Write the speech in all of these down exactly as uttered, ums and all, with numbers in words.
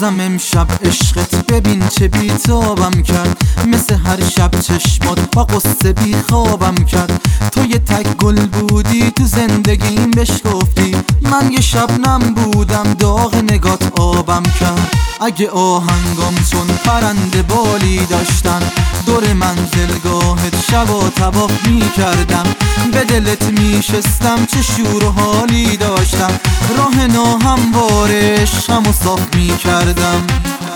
بازم امشب عشقت ببین چه بیتابم کرد، مثل هر شب چشمات با قصه بی خوابم کرد. تو یه تک گل بودی تو زندگیم بهش گفتی، من یه شبنم بودم داغ نگات آبم کرد. اگه آهنگام چون پرنده بالی داشتن، دور منزلگاهت شب و طواف می کردم، به دلت می شستم چه شور و حالی داشتم، راه ناهموار عشقم و صاف می کردم.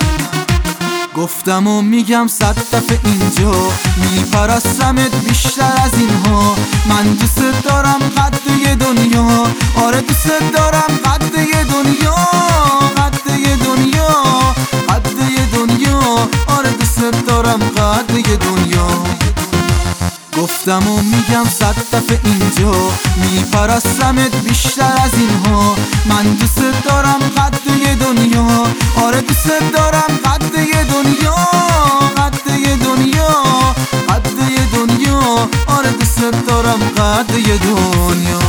گفتم و میگم صد دفعه اینجا، میپرستمت بیشتر از اینها. من دوست دارم قد دنیا، آره دوست دارم قد دنیا، قد دنیا، قد دنیا، آره دوست دارم قد دنیا. گفتم و میگم صد دفعه اینجا، میپرستمت بیشتر از اینها. من دوست دارم قد دنیا، آره دوست دارم قد دنیا، قد دنیا، قد دنیا، آره دوست دارم قد دنیا.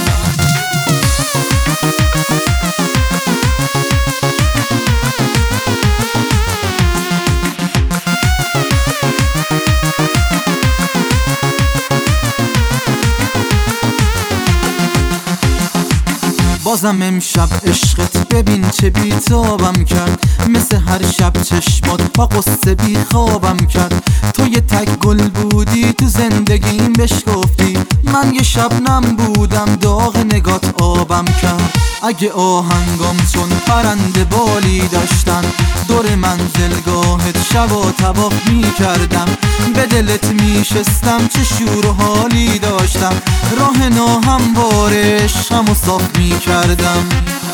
بازم امشب عشقت ببین چه بیتابم کرد، مثل هر شب چشمات با قصه بی خوابم کرد. تو یه تک گل بودی تو زندگیم بهش گفتی، من یه شبنم بودم داغ نگات آبم کرد. اگه آهنگام چون پرنده بالی داشتن، دور منزلگاهت شب و طواف می کردم، به دلت می شستم چه شور و حالی داشتم، راه ناهموار عشقم و صاف می کردم.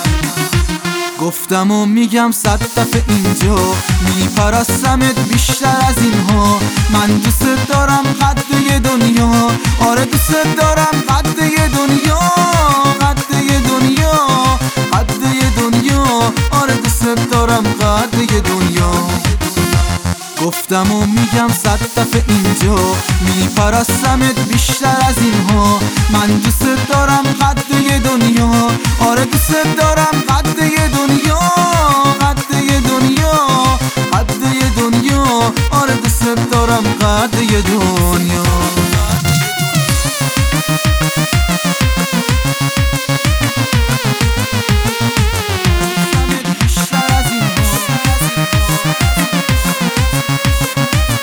گفتم و میگم صد دفعه اینجا، میپرستمت بیشتر از اینها. من دوست دارم قد دنیا، آره دوست دارم قد دنیا، قد دنیا، قد دنیا، آره دوست دارم قد دنیا. گفتم و میگم صد دفعه اینجا، میپرستمت بیشتر از اینها. من دوست دارم قد دنیا، آره دوست دارم قد دنیا، قد دنیا، قد دنیا، آره دوست دارم قد دنیا.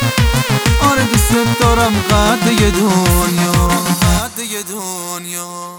دارم قد دنیا، قد دنیا.